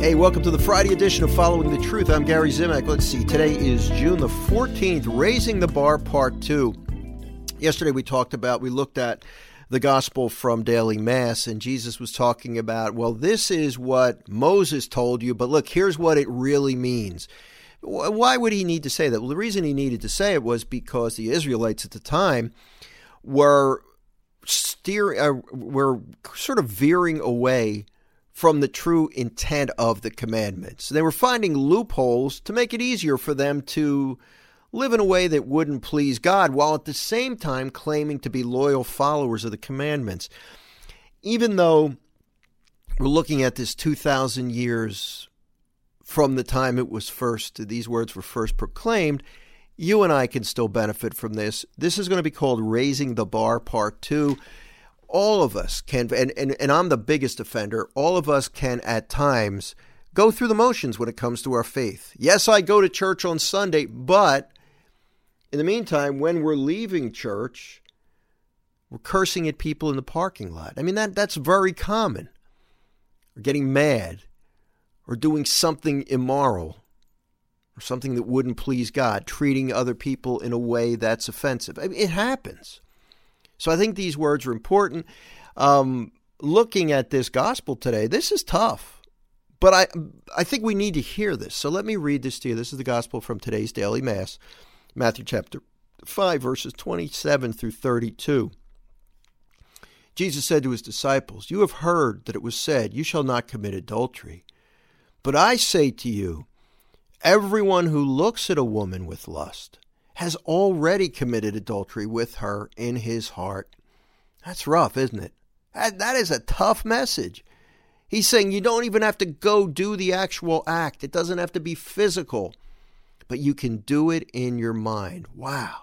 Hey, welcome to the Friday edition of Following the Truth. I'm Gary Zimak. Let's see, today is June the 14th, Raising the Bar, Part 2. Yesterday we looked at the gospel from daily mass, and Jesus was talking about, well, this is what Moses told you, but look, here's what it really means. Why would he need to say that? Well, the reason he needed to say it was because the Israelites at the time were sort of veering away from the true intent of the commandments. They were finding loopholes to make it easier for them to live in a way that wouldn't please God, while at the same time claiming to be loyal followers of the commandments. Even though we're looking at this 2,000 years from the time these words were first proclaimed, you and I can still benefit from this. This is going to be called Raising the Bar, Part 2. All of us can, and I'm the biggest offender, all of us can at times go through the motions when it comes to our faith. Yes, I go to church on Sunday, but in the meantime, when we're leaving church, we're cursing at people in the parking lot. I mean, that's very common. Or getting mad, or doing something immoral, or something that wouldn't please God, treating other people in a way that's offensive. I mean, it happens. So I think these words are important. Looking at this gospel today, this is tough, but I think we need to hear this. So let me read this to you. This is the gospel from today's daily mass, Matthew chapter 5, verses 27 through 32. Jesus said to his disciples, "You have heard that it was said, 'You shall not commit adultery.' But I say to you, everyone who looks at a woman with lust has already committed adultery with her in his heart." That's rough, isn't it? That is a tough message. He's saying you don't even have to go do the actual act. It doesn't have to be physical, but you can do it in your mind. Wow.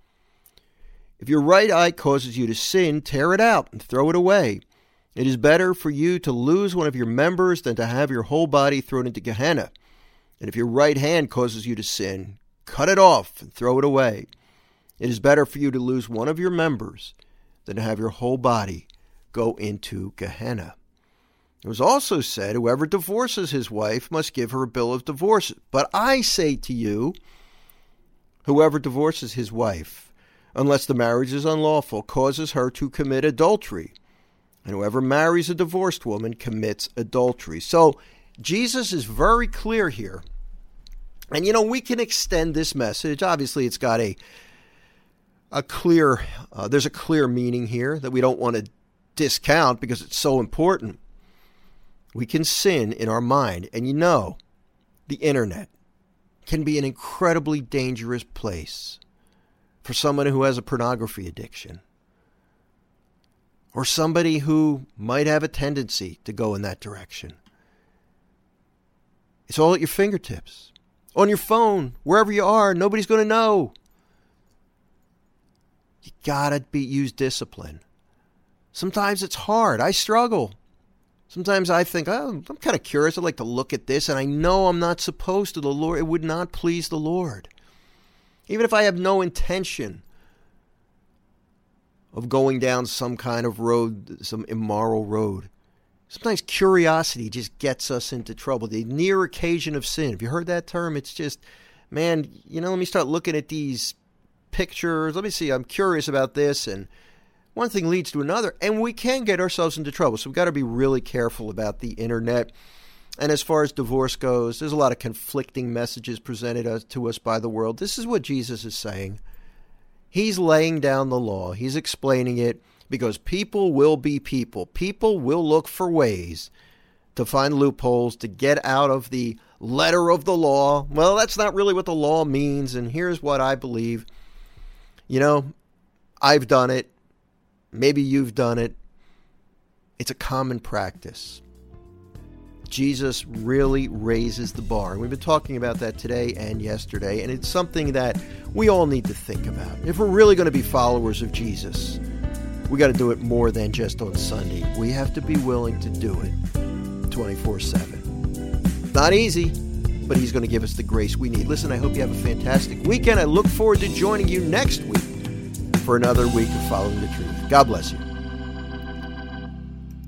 If your right eye causes you to sin, tear it out and throw it away. It is better for you to lose one of your members than to have your whole body thrown into Gehenna. And if your right hand causes you to sin, cut it off and throw it away. It is better for you to lose one of your members than to have your whole body go into Gehenna. It was also said, whoever divorces his wife must give her a bill of divorce. But I say to you, whoever divorces his wife, unless the marriage is unlawful, causes her to commit adultery. And whoever marries a divorced woman commits adultery. So Jesus is very clear here. And, we can extend this message. Obviously, it's got a clear, there's a clear meaning here that we don't want to discount because it's so important. We can sin in our mind. And the internet can be an incredibly dangerous place for someone who has a pornography addiction, or somebody who might have a tendency to go in that direction. It's all at your fingertips. On your phone, wherever you are, nobody's going to know. You gotta use discipline. Sometimes it's hard. I struggle. Sometimes I think, I'm kind of curious. I'd like to look at this, and I know I'm not supposed to. The Lord, it would not please the Lord. Even if I have no intention of going down some kind of road, some immoral road. Sometimes curiosity just gets us into trouble. The near occasion of sin. Have you heard that term? It's just, man, let me start looking at these pictures. Let me see, I'm curious about this. And one thing leads to another. And we can get ourselves into trouble. So we've got to be really careful about the internet. And as far as divorce goes, there's a lot of conflicting messages presented to us by the world. This is what Jesus is saying. He's laying down the law. He's explaining it. Because people will be people. People will look for ways to find loopholes, to get out of the letter of the law. Well, that's not really what the law means, and here's what I believe. I've done it. Maybe you've done it. It's a common practice. Jesus really raises the bar. And we've been talking about that today and yesterday, and it's something that we all need to think about. If we're really going to be followers of Jesus, we got to do it more than just on Sunday. We have to be willing to do it 24/7. Not easy, but he's going to give us the grace we need. Listen, I hope you have a fantastic weekend. I look forward to joining you next week for another week of Following the Truth. God bless you.